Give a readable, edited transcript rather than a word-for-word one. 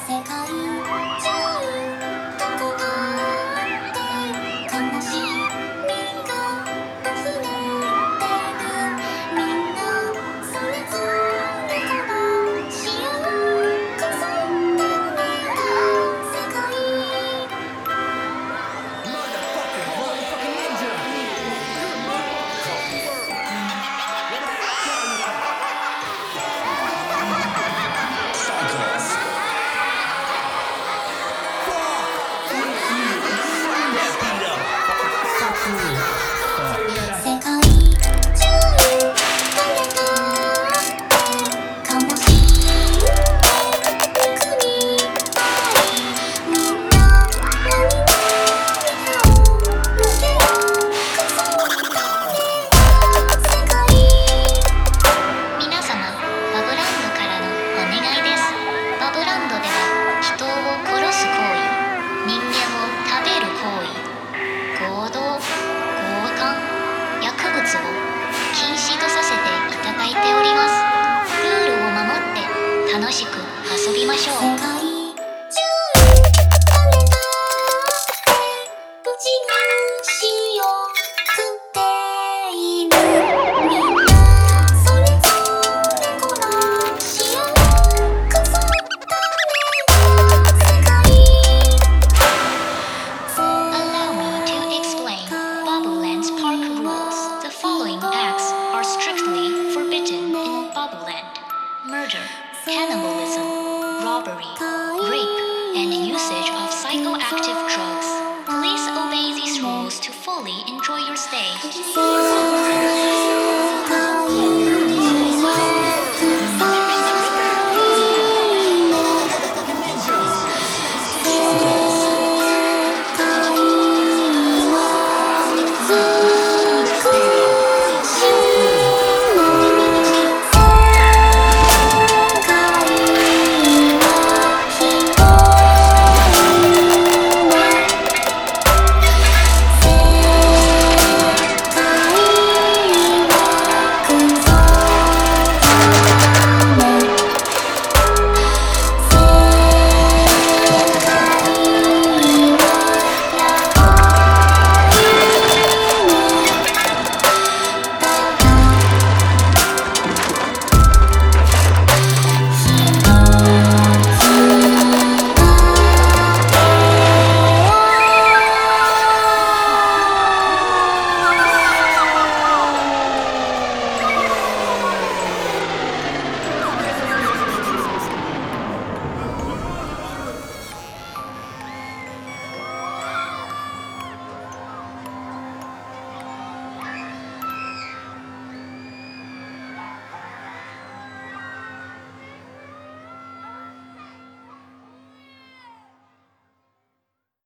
世界中どこだって悲しみが溢れてるみんなそれぞれから幸せだね世界世界中誰かって悲しい国たいみんな涙を抜けよくそだね世界皆様、バブランドからのお願いです。バブランドでは人を殺す行為、人間を食べる行為、強盗、強姦、薬物を禁止とさせていただいております。ルールを守って楽しく遊びましょう。 世界中誰だって無事にしようくっているみんなそれぞれこら幸せだね世界 Allow me to explain Bubbleland's park rules. The following acts are strictly forbidden in Bubbleland: murder, cannibalism, robbery, rape, and usage of psychoactive drugs. Please obey these rules to fully enjoy your stay.